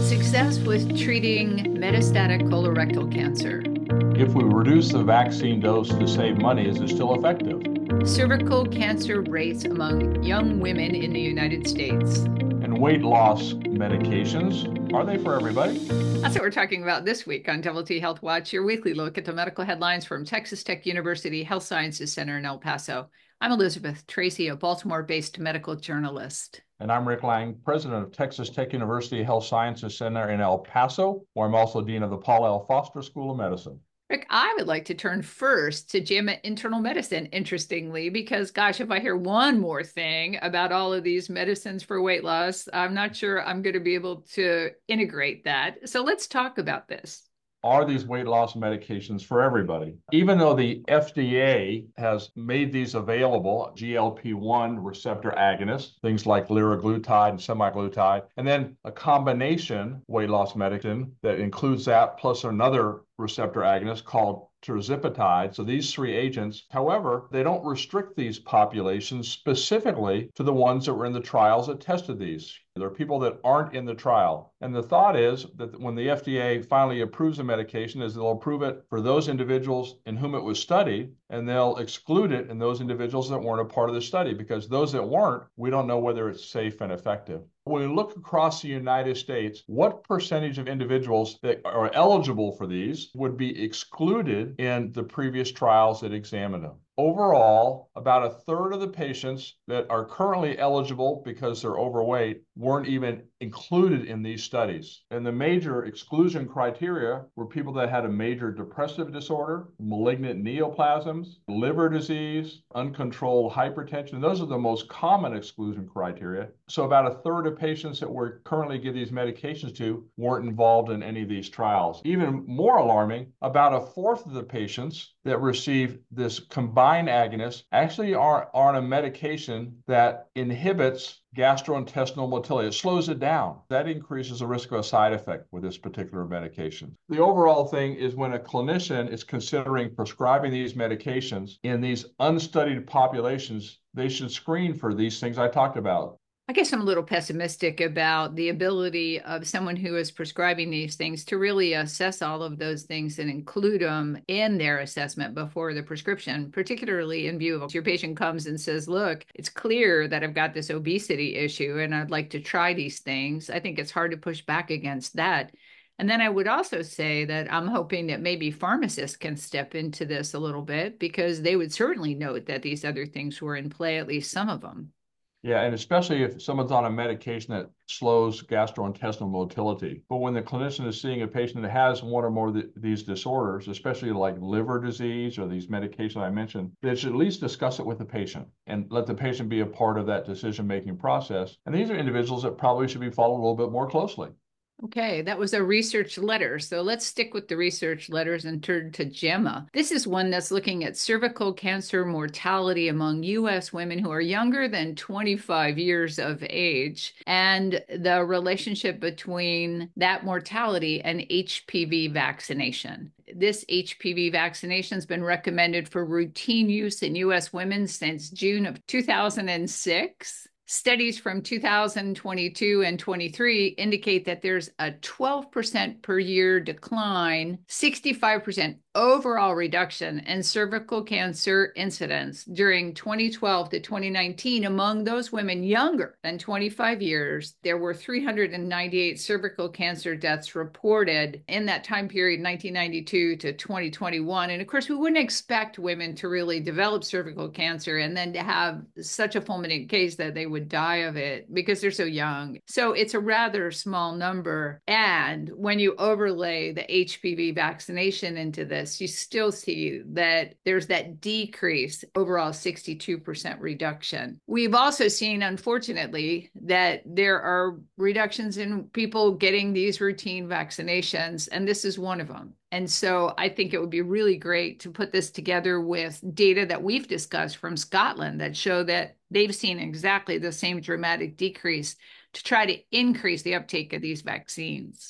Success with treating metastatic colorectal cancer. If we reduce the vaccine dose to save money, is it still effective? Cervical cancer rates among young women in the United States. And weight loss medications, are they for everybody? That's what we're talking about this week on Double T Health Watch, your weekly look at the medical headlines from Texas Tech University Health Sciences Center in El Paso. I'm Elizabeth Tracy, a Baltimore-based medical journalist. And I'm Rick Lang, president of Texas Tech University Health Sciences Center in El Paso, where I'm also dean of the Paul L. Foster School of Medicine. Rick, I would like to turn first to JAMA Internal Medicine, interestingly, because gosh, if I hear one more thing about all of these medicines for weight loss, I'm not sure I'm going to be able to integrate that. So let's talk about this. Are these weight loss medications for everybody? Even though the FDA has made these available, GLP-1 receptor agonists, things like liraglutide and semaglutide, and then a combination weight loss medicine that includes that plus another receptor agonist called tirzepatide. So these three agents, however, they don't restrict these populations specifically to the ones that were in the trials that tested these. There are people that aren't in the trial. And the thought is that when the FDA finally approves a medication, is they'll approve it for those individuals in whom it was studied, and they'll exclude it in those individuals that weren't a part of the study, because those that weren't, we don't know whether it's safe and effective. When we look across the United States, what percentage of individuals that are eligible for these would be excluded in the previous trials that examined them? Overall, about a third of the patients that are currently eligible because they're overweight weren't even included in these studies. And the major exclusion criteria were people that had a major depressive disorder, malignant neoplasms, liver disease, uncontrolled hypertension. Those are the most common exclusion criteria. So about a third of patients that we're currently giving these medications to weren't involved in any of these trials. Even more alarming, about a fourth of the patients that receive this combined agonist actually are on a medication that inhibits gastrointestinal motility. It slows it down. That increases the risk of a side effect with this particular medication. The overall thing is when a clinician is considering prescribing these medications in these unstudied populations, they should screen for these things I talked about. I guess I'm a little pessimistic about the ability of someone who is prescribing these things to really assess all of those things and include them in their assessment before the prescription, particularly in view of your patient comes and says, look, it's clear that I've got this obesity issue and I'd like to try these things. I think it's hard to push back against that. And then I would also say that I'm hoping that maybe pharmacists can step into this a little bit because they would certainly note that these other things were in play, at least some of them. Yeah, and especially if someone's on a medication that slows gastrointestinal motility. But when the clinician is seeing a patient that has one or more of these disorders, especially like liver disease or these medications I mentioned, they should at least discuss it with the patient and let the patient be a part of that decision-making process. And these are individuals that probably should be followed a little bit more closely. Okay, that was a research letter. So let's stick with the research letters and turn to JAMA. This is one that's looking at cervical cancer mortality among U.S. women who are younger than 25 years of age and the relationship between that mortality and HPV vaccination. This HPV vaccination has been recommended for routine use in U.S. women since June of 2006. Studies from 2022 and 23 indicate that there's a 12% per year decline, 65% overall reduction in cervical cancer incidence during 2012 to 2019 among those women younger than 25 years. There were 398 cervical cancer deaths reported in that time period, 1992 to 2021. And of course, we wouldn't expect women to really develop cervical cancer and then to have such a fulminant case that they would die of it because they're so young. So it's a rather small number. And when you overlay the HPV vaccination into this, you still see that there's that decrease, overall 62% reduction. We've also seen, unfortunately, that there are reductions in people getting these routine vaccinations, and this is one of them. And so I think it would be really great to put this together with data that we've discussed from Scotland that show that they've seen exactly the same dramatic decrease to try to increase the uptake of these vaccines.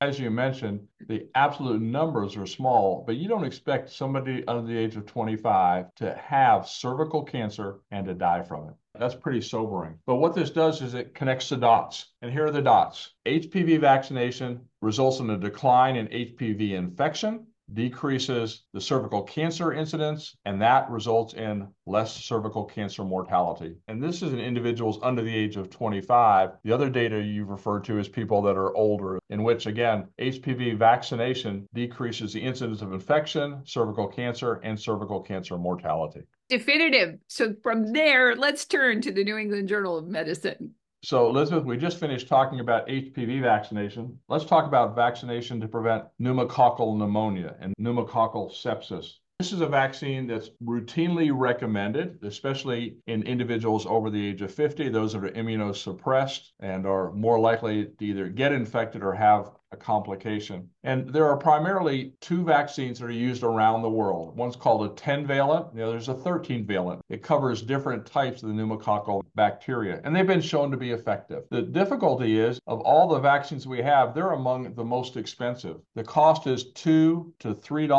As you mentioned, the absolute numbers are small, but you don't expect somebody under the age of 25 to have cervical cancer and to die from it. That's pretty sobering. But what this does is it connects the dots. And here are the dots. HPV vaccination results in a decline in HPV infection, decreases the cervical cancer incidence, and that results in less cervical cancer mortality. And this is in individuals under the age of 25. The other data you've referred to is people that are older, in which, again, HPV vaccination decreases the incidence of infection, cervical cancer, and cervical cancer mortality. Definitive. So from there, let's turn to the New England Journal of Medicine. So, Elizabeth, we just finished talking about HPV vaccination. Let's talk about vaccination to prevent pneumococcal pneumonia and pneumococcal sepsis. This is a vaccine that's routinely recommended, especially in individuals over the age of 50, those that are immunosuppressed and are more likely to either get infected or have a complication. And there are primarily two vaccines that are used around the world. One's called a 10-valent, the other's a 13-valent. It covers different types of the pneumococcal bacteria, and they've been shown to be effective. The difficulty is, of all the vaccines we have, they're among the most expensive. The cost is $2 to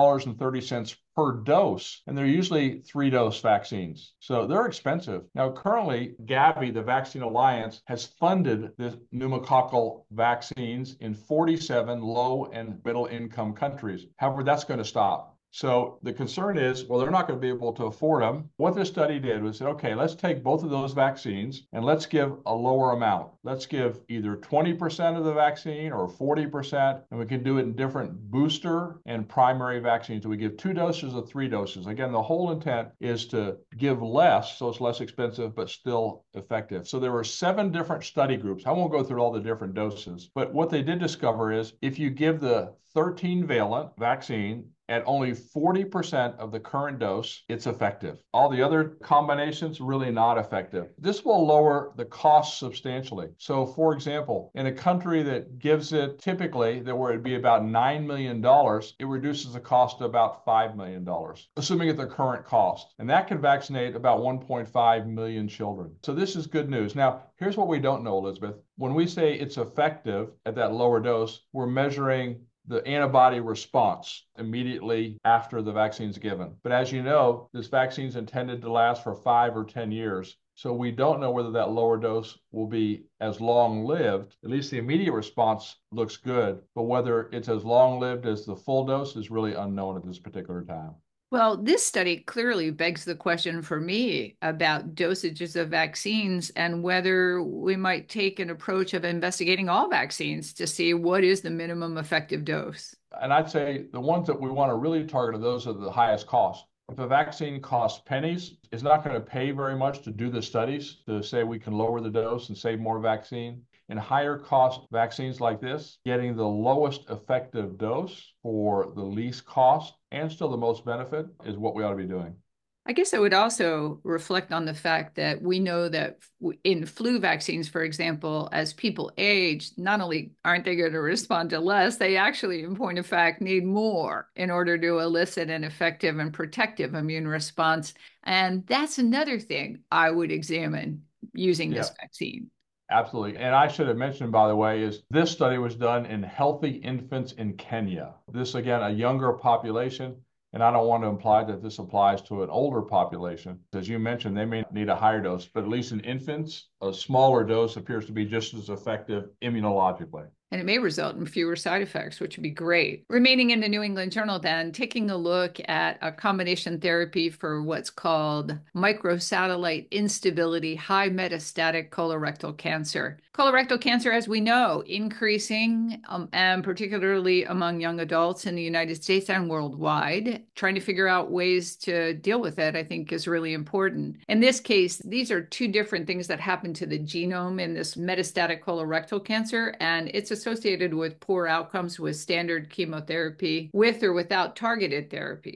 $3.30 per dose, and they're usually 3-dose vaccines. So they're expensive. Now, currently, Gavi, the Vaccine Alliance, has funded the pneumococcal vaccines in 47 low and middle income countries. However, that's going to stop. So the concern is, well, they're not going to be able to afford them. What this study did was say, okay, let's take both of those vaccines and let's give a lower amount. Let's give either 20% of the vaccine or 40%, and we can do it in different booster and primary vaccines. So we give 2 doses or 3 doses. Again, the whole intent is to give less, so it's less expensive, but still effective. So there were 7 different study groups. I won't go through all the different doses, but what they did discover is if you give the 13-valent vaccine at only 40% of the current dose, it's effective. All the other combinations, really not effective. This will lower the cost substantially. So, for example, in a country that gives it typically, that where it'd be about $9 million, it reduces the cost to about $5 million, assuming at the current cost. And that can vaccinate about 1.5 million children. So this is good news. Now, here's what we don't know, Elizabeth. When we say it's effective at that lower dose, we're measuring the antibody response immediately after the vaccine's given. But as you know, this vaccine's intended to last for 5 or 10 years. So we don't know whether that lower dose will be as long-lived. At least the immediate response looks good, but whether it's as long-lived as the full dose is really unknown at this particular time. Well, this study clearly begs the question for me about dosages of vaccines and whether we might take an approach of investigating all vaccines to see what is the minimum effective dose. And I'd say the ones that we want to really target are those at the highest cost. If a vaccine costs pennies, it's not going to pay very much to do the studies to say we can lower the dose and save more vaccine. In higher cost vaccines like this, getting the lowest effective dose for the least cost and still the most benefit is what we ought to be doing. I guess I would also reflect on the fact that we know that in flu vaccines, for example, as people age, not only aren't they going to respond to less, they actually, in point of fact, need more in order to elicit an effective and protective immune response. And that's another thing I would examine using this vaccine. Absolutely. And I should have mentioned, by the way, is this study was done in healthy infants in Kenya. This, again, a younger population. And I don't want to imply that this applies to an older population. As you mentioned, they may need a higher dose, but at least in infants, a smaller dose appears to be just as effective immunologically. And it may result in fewer side effects, which would be great. Remaining in the New England Journal, then, taking a look at a combination therapy for what's called microsatellite instability, high metastatic colorectal cancer. Colorectal cancer, as we know, increasing, and particularly among young adults in the United States and worldwide. Trying to figure out ways to deal with it, I think, is really important. In this case, these are 2 different things that happen to the genome in this metastatic colorectal cancer, and it's associated with poor outcomes with standard chemotherapy, with or without targeted therapies.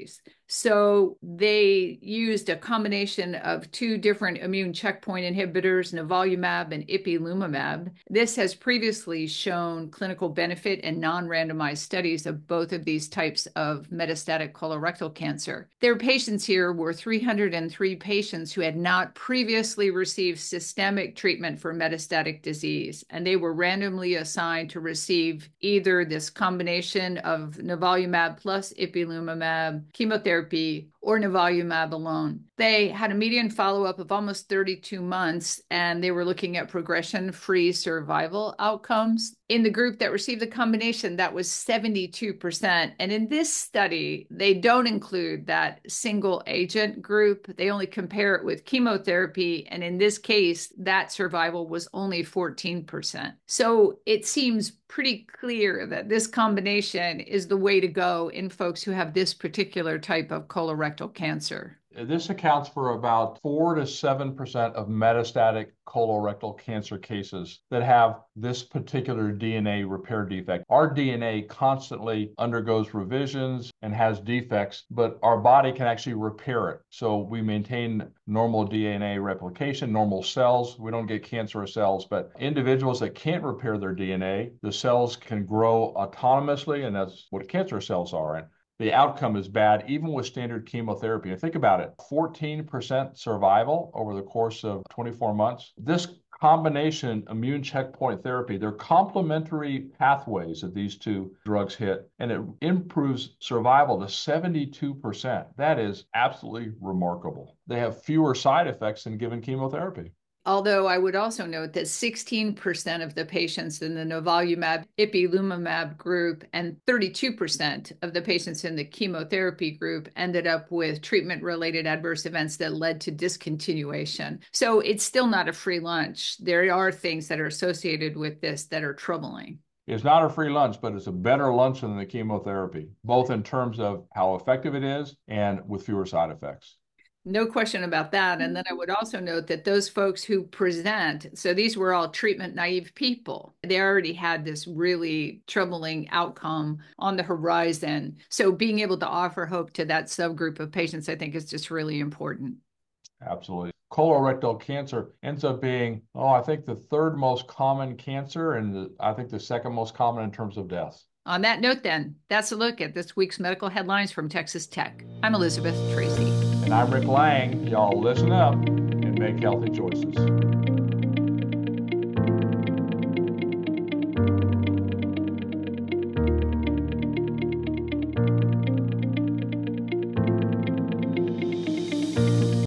So they used a combination of two different immune checkpoint inhibitors, nivolumab and ipilimumab. This has previously shown clinical benefit in non-randomized studies of both of these types of metastatic colorectal cancer. Their patients here were 303 patients who had not previously received systemic treatment for metastatic disease, and they were randomly assigned to receive either this combination of nivolumab plus ipilimumab, chemotherapy, or nivolumab alone. They had a median follow-up of almost 32 months, and they were looking at progression-free survival outcomes. In the group that received the combination, that was 72%. And in this study, they don't include that single agent group. They only compare it with chemotherapy. And in this case, that survival was only 14%. So it seems pretty clear that this combination is the way to go in folks who have this particular type of colorectal cancer. This accounts for about 4 to 7% of metastatic colorectal cancer cases that have this particular DNA repair defect. Our DNA constantly undergoes revisions and has defects, but our body can actually repair it. So we maintain normal DNA replication, normal cells. We don't get cancerous cells, but individuals that can't repair their DNA, the cells can grow autonomously, and that's what cancer cells are. And the outcome is bad, even with standard chemotherapy. And think about it, 14% survival over the course of 24 months. This combination immune checkpoint therapy, they're complementary pathways that these two drugs hit, and it improves survival to 72%. That is absolutely remarkable. They have fewer side effects than given chemotherapy. Although I would also note that 16% of the patients in the nivolumab ipilimumab group and 32% of the patients in the chemotherapy group ended up with treatment-related adverse events that led to discontinuation. So it's still not a free lunch. There are things that are associated with this that are troubling. It's not a free lunch, but it's a better lunch than the chemotherapy, both in terms of how effective it is and with fewer side effects. No question about that. And then I would also note that those folks who present, so these were all treatment naive people. They already had this really troubling outcome on the horizon. So being able to offer hope to that subgroup of patients, I think is just really important. Absolutely. Colorectal cancer ends up being, I think the third most common cancer, and I think the second most common in terms of deaths. On that note, then, that's a look at this week's medical headlines from Texas Tech. I'm Elizabeth Tracy. And I'm Rick Lang. Y'all listen up and make healthy choices.